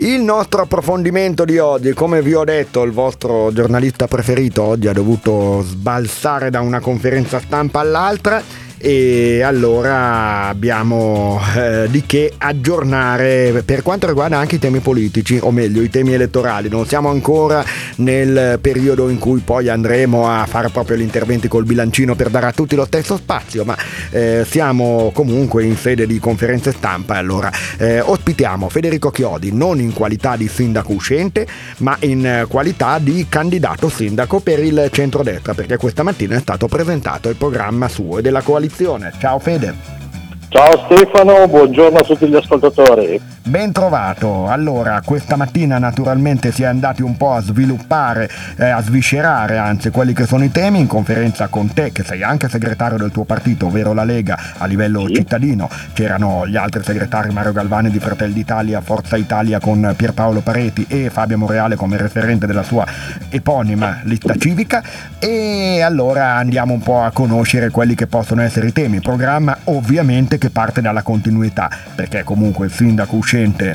Il nostro approfondimento di oggi, come vi ho detto, il vostro giornalista preferito oggi ha dovuto sbalzare da una conferenza stampa all'altra e allora abbiamo di che aggiornare per quanto riguarda anche i temi politici, o meglio i temi elettorali. Non siamo ancora nel periodo in cui poi andremo a fare proprio gli interventi col bilancino per dare a tutti lo stesso spazio, ma siamo comunque in sede di conferenze stampa. Allora ospitiamo Federico Chiodi non in qualità di sindaco uscente, ma in qualità di candidato sindaco per il centrodestra, perché questa mattina è stato presentato il programma suo e della coalizione. Ciao Fede. Ciao Stefano, buongiorno a tutti gli ascoltatori. Ben trovato. Allora, questa mattina naturalmente si è andati un po' a sviluppare, a sviscerare anzi quelli che sono i temi in conferenza con te, che sei anche segretario del tuo partito, ovvero la Lega, a livello cittadino. C'erano gli altri segretari, Mario Galvani di Fratelli d'Italia, Forza Italia con Pierpaolo Pareti e Fabio Monreale come referente della sua eponima lista civica, e allora andiamo un po' a conoscere quelli che possono essere i temi. Programma ovviamente che parte dalla continuità, perché comunque il sindaco uscente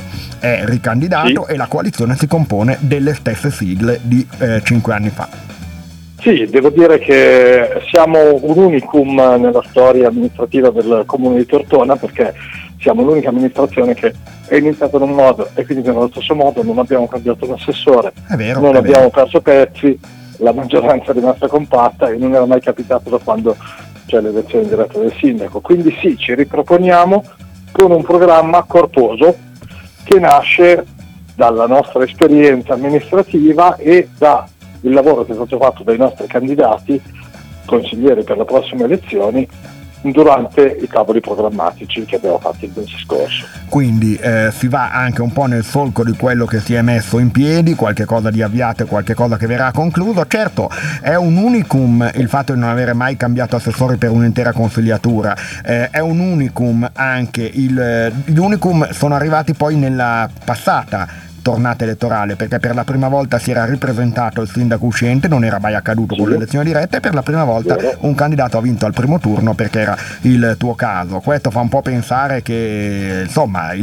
è ricandidato e la coalizione si compone delle stesse sigle di 5 anni fa. Sì, devo dire che siamo un unicum nella storia amministrativa del comune di Tortona, perché siamo l'unica amministrazione che è iniziata in un modo e quindi nello stesso modo, non abbiamo cambiato un assessore, non abbiamo perso pezzi, la maggioranza è rimasta compatta e non era mai capitato da quando c'è l'elezione diretta del sindaco. Quindi sì, ci riproponiamo con un programma corposo che nasce dalla nostra esperienza amministrativa e da il lavoro che è stato fatto dai nostri candidati consiglieri per le prossime elezioni durante i tavoli programmatici che abbiamo fatto il mese scorso. Quindi si va anche un po' nel solco di quello che si è messo in piedi, qualche cosa di avviato e qualche cosa che verrà concluso. Certo, è un unicum il fatto di non avere mai cambiato assessori per un'intera consigliatura, è un unicum anche gli unicum sono arrivati poi nella passata tornata elettorale, perché per la prima volta si era ripresentato il sindaco uscente, non era mai accaduto con l'elezione diretta, e per la prima volta un candidato ha vinto al primo turno, perché era il tuo caso. Questo fa un po' pensare che insomma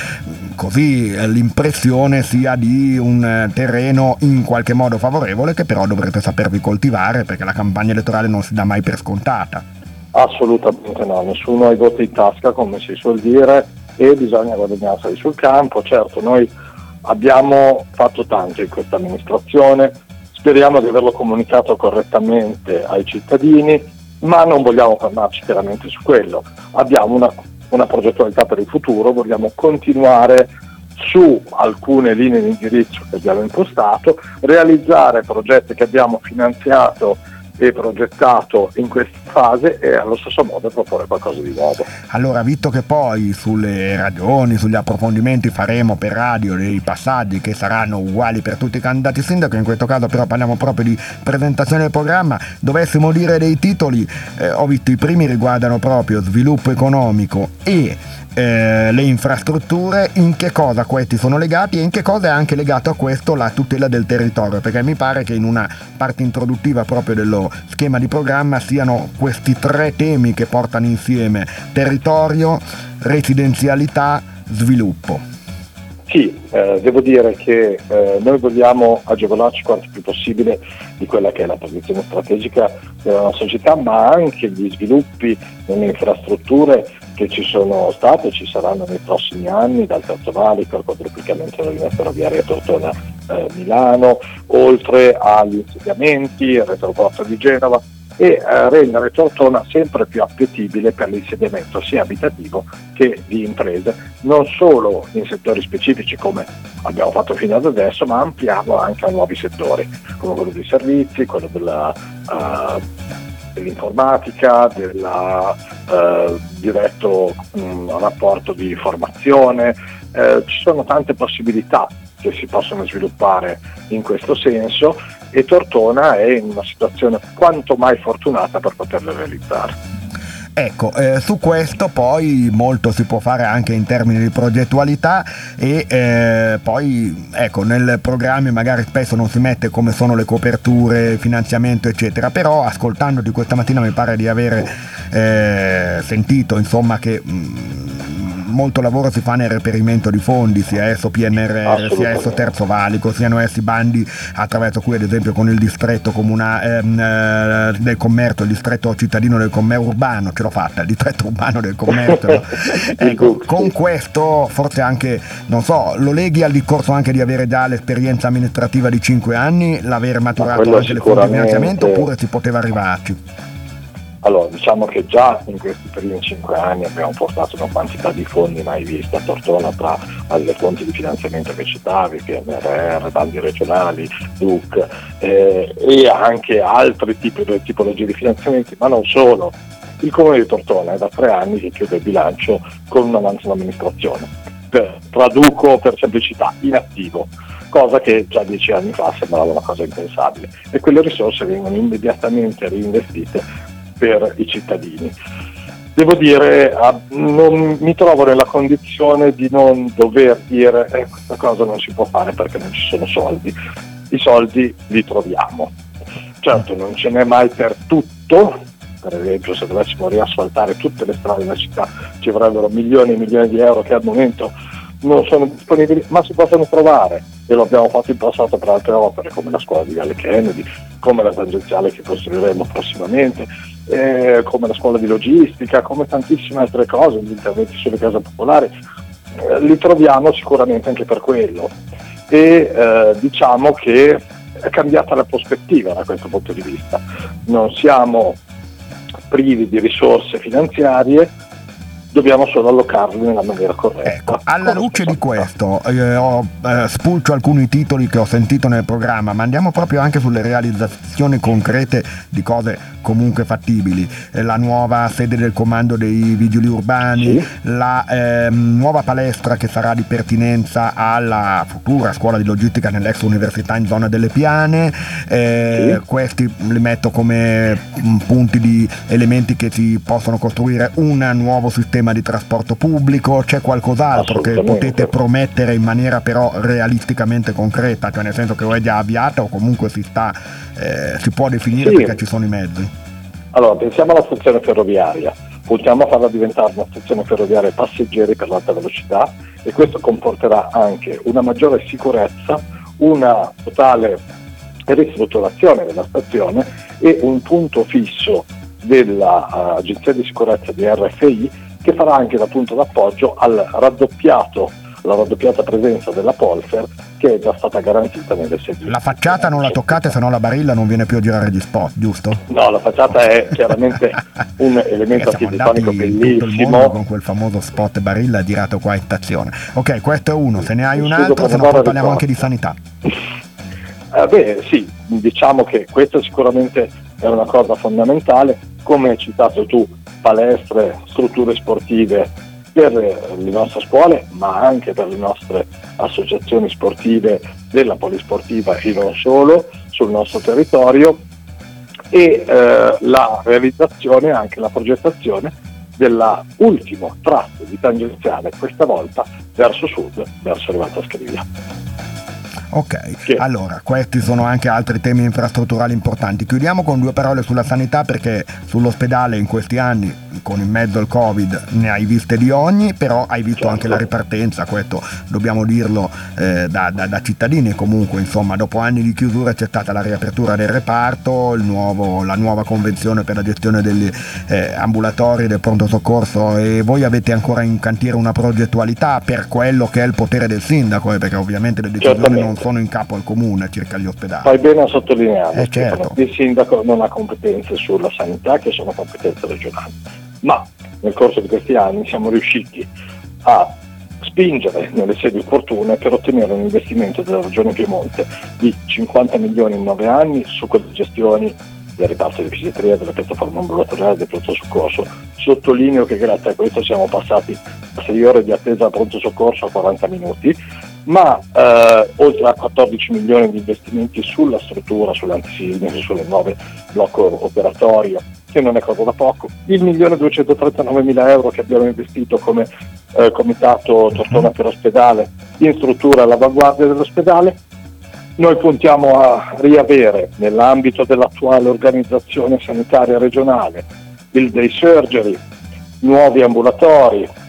l'impressione sia di un terreno in qualche modo favorevole, che però dovrete sapervi coltivare, perché la campagna elettorale non si dà mai per scontata. Assolutamente no, nessuno ha i voti in tasca, come si suol dire, e bisogna guadagnarseli sul campo. Certo, noi abbiamo fatto tanto in questa amministrazione, speriamo di averlo comunicato correttamente ai cittadini, ma non vogliamo fermarci chiaramente su quello. Abbiamo una progettualità per il futuro, vogliamo continuare su alcune linee di indirizzo che abbiamo impostato, realizzare progetti che abbiamo finanziato e progettato in questa fase e allo stesso modo proporre qualcosa di nuovo. Allora, visto che poi sulle ragioni, sugli approfondimenti faremo per radio dei passaggi che saranno uguali per tutti i candidati sindaco, in questo caso però parliamo proprio di presentazione del programma, dovessimo dire dei titoli, ho visto i primi riguardano proprio sviluppo economico e le infrastrutture. In che cosa questi sono legati e in che cosa è anche legato a questo la tutela del territorio, perché mi pare che in una parte introduttiva proprio dello schema di programma siano questi 3 temi che portano insieme territorio, residenzialità, sviluppo. Sì, devo dire che noi vogliamo agevolarci quanto più possibile di quella che è la posizione strategica della nostra città, ma anche gli sviluppi nelle infrastrutture che ci sono state e ci saranno nei prossimi anni, dal Terzo Valico al quadruplicamento della linea ferroviaria Tortona-Milano, oltre agli insediamenti, il retroporto di Genova, e rendere Tortona sempre più appetibile per l'insediamento sia abitativo che di imprese, non solo in settori specifici come abbiamo fatto fino ad adesso, ma ampliarlo anche a nuovi settori, come quello dei servizi, quello dell'informatica, del diretto rapporto di formazione. Ci sono tante possibilità che si possono sviluppare in questo senso e Tortona è in una situazione quanto mai fortunata per poterle realizzare. Ecco, su questo poi molto si può fare anche in termini di progettualità e poi ecco, nel programma magari spesso non si mette come sono le coperture, finanziamento eccetera, però ascoltandoti questa mattina mi pare di avere sentito insomma che molto lavoro si fa nel reperimento di fondi, sia esso PNRR, sia esso Terzo Valico, siano essi bandi attraverso cui ad esempio con il distretto del commercio, il distretto cittadino del commercio urbano, ce l'ho fatta, il distretto urbano del commercio, no? Ecco, con questo forse anche, non so, lo leghi al discorso anche di avere già l'esperienza amministrativa di 5 anni, l'aver maturato anche le fonti di finanziamento, oppure si poteva arrivarci? Allora, diciamo che già in questi primi 5 anni abbiamo portato una quantità di fondi mai vista a Tortona, tra le fonti di finanziamento che citavi, PNRR, bandi regionali, DUC, e anche altri tipologie di finanziamenti, ma non solo. Il Comune di Tortona è da 3 anni che chiude il bilancio con un avanzo d'amministrazione, traduco per semplicità, in attivo, cosa che già 10 anni fa sembrava una cosa impensabile, e quelle risorse vengono immediatamente reinvestite per i cittadini. Devo dire, non mi trovo nella condizione di non dover dire questa cosa non si può fare perché non ci sono soldi. I soldi li troviamo. Certo, non ce n'è mai per tutto. Per esempio, se dovessimo riasfaltare tutte le strade della città ci vorrebbero milioni e milioni di euro che al momento non sono disponibili, ma si possono trovare, e lo abbiamo fatto in passato per altre opere come la scuola di Viale Kennedy, come la tangenziale che costruiremo prossimamente, come la scuola di logistica, come tantissime altre cose, gli interventi sulle case popolari, li troviamo sicuramente anche per quello, e diciamo che è cambiata la prospettiva da questo punto di vista. Non siamo privi di risorse finanziarie, dobbiamo solo allocarli nella maniera corretta. Ecco, alla luce di questo ho spulcio alcuni titoli che ho sentito nel programma, ma andiamo proprio anche sulle realizzazioni concrete di cose comunque fattibili. La nuova sede del comando dei vigili urbani, sì, la nuova palestra che sarà di pertinenza alla futura scuola di logistica nell'ex università in zona delle Piane, sì. Questi li metto come punti di elementi che si possono costruire un nuovo sistema di trasporto pubblico. C'è qualcos'altro che potete promettere in maniera però realisticamente concreta, cioè nel senso che o è già avviata o comunque si può definire, sì, perché ci sono i mezzi? Allora, pensiamo alla stazione ferroviaria, puntiamo a farla diventare una stazione ferroviaria passeggeri per l'alta velocità, e questo comporterà anche una maggiore sicurezza, una totale ristrutturazione della stazione e un punto fisso dell'agenzia di sicurezza di RFI, che farà anche da punto d'appoggio alla raddoppiata presenza della Polfer, che è già stata garantita nelle sedi. La facciata non la toccate, se no la Barilla non viene più a girare gli spot, giusto? No, la facciata è chiaramente un elemento architettonico bellissimo. Tutto il mondo con quel famoso spot Barilla girato qua in stazione. Ok, questo è uno, se ne hai un altro, se no poi parliamo anche di sanità. Sì, diciamo che questa sicuramente è una cosa fondamentale, come hai citato tu, palestre, strutture sportive per le nostre scuole, ma anche per le nostre associazioni sportive della polisportiva e non solo sul nostro territorio, e la realizzazione, anche la progettazione della ultimo tratto di tangenziale, questa volta verso sud, verso Rivalta Scrivia. Ok, sì. Allora questi sono anche altri temi infrastrutturali importanti. Chiudiamo con 2 parole sulla sanità, perché sull'ospedale in questi anni, con in mezzo il Covid, ne hai viste di ogni, però hai visto, certo, anche la ripartenza, questo dobbiamo dirlo da cittadini. Comunque, insomma, dopo anni di chiusura c'è stata la riapertura del reparto, la nuova convenzione per la gestione degli ambulatori del pronto soccorso, e voi avete ancora in cantiere una progettualità per quello che è il potere del sindaco, perché ovviamente le decisioni non sono in capo al comune circa gli ospedali. Fai bene a sottolineare, certo, il sindaco non ha competenze sulla sanità, che sono competenze regionali, ma nel corso di questi anni siamo riusciti a spingere nelle sedi opportune per ottenere un investimento della Regione Piemonte di 50 milioni in 9 anni su quelle gestioni del reparto di psichiatria, della piattaforma ambulatoriale, del pronto soccorso. Sottolineo che grazie a questo siamo passati da 6 ore di attesa al pronto soccorso a 40 minuti, ma oltre a 14 milioni di investimenti sulla struttura, sulle antisismiche, sulle nuove blocco operatorio, che non è cosa da poco, il 1.239.000 euro che abbiamo investito come comitato Tortona per ospedale in struttura all'avanguardia dell'ospedale. Noi puntiamo a riavere, nell'ambito dell'attuale organizzazione sanitaria regionale, il day surgery, nuovi ambulatori,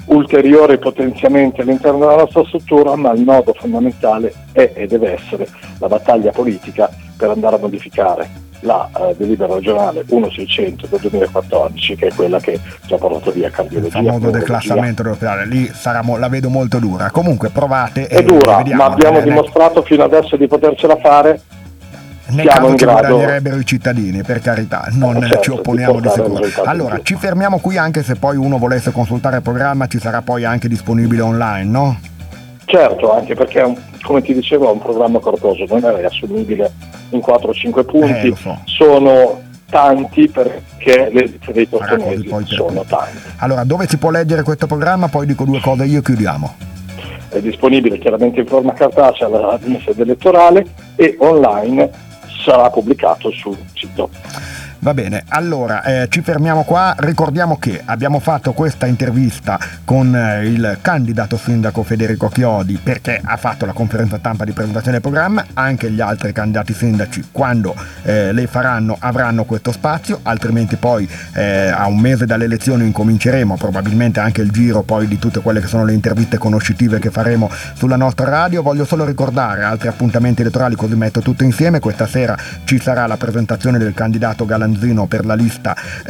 ulteriori potenziamenti all'interno della nostra struttura, ma il nodo fondamentale è e deve essere la battaglia politica per andare a modificare la delibera regionale 1600 del 2014, che è quella che ci ha portato via cardiologia. Il famoso declassamento dell'ospedale, lì la vedo molto dura. Comunque provate. È dura, ma abbiamo dimostrato fino adesso di potercela fare. Nel caso ci guadagnerebbero i cittadini, per carità, non ci opponiamo di sicuro. Allora, ci fermiamo qui, anche se poi uno volesse consultare il programma ci sarà poi anche disponibile online, no? Certo, anche perché come ti dicevo è un programma corposo, non è riassumibile in 4 o 5 punti, so. Sono tanti perché le liste dei tortonesi sono tanti. Allora, dove si può leggere questo programma? Poi dico 2 cose, io chiudiamo. È disponibile chiaramente in forma cartacea alla sede elettorale e online sarà pubblicato sul sito. Va bene, allora ci fermiamo qua. Ricordiamo che abbiamo fatto questa intervista con il candidato sindaco Federico Chiodi, perché ha fatto la conferenza stampa di presentazione del programma. Anche gli altri candidati sindaci, quando le faranno, avranno questo spazio, altrimenti poi a un mese dalle elezioni incominceremo probabilmente anche il giro poi di tutte quelle che sono le interviste conoscitive che faremo sulla nostra radio. Voglio solo ricordare altri appuntamenti elettorali, così metto tutto insieme. Questa sera ci sarà la presentazione del candidato Galanzino per la lista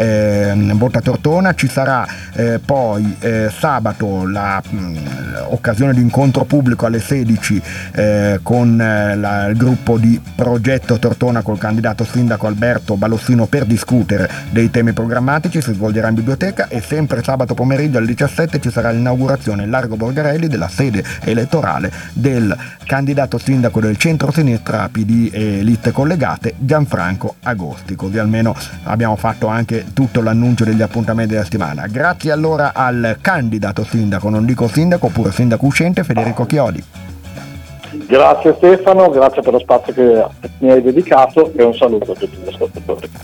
Vota Tortona. Ci sarà poi sabato l'occasione di incontro pubblico alle 16 con il gruppo di Progetto Tortona col candidato sindaco Alberto Balossino per discutere dei temi programmatici. Si svolgerà in biblioteca, e sempre sabato pomeriggio alle 17 ci sarà l'inaugurazione in Largo Borgarelli della sede elettorale del candidato sindaco del centro-sinistra PD e liste collegate Gianfranco Agosti. Così almeno abbiamo fatto anche tutto l'annuncio degli appuntamenti della settimana. Grazie allora al candidato sindaco, non dico sindaco, oppure sindaco uscente, Federico Chiodi. Grazie Stefano, grazie per lo spazio che mi hai dedicato e un saluto a tutti gli ascoltatori.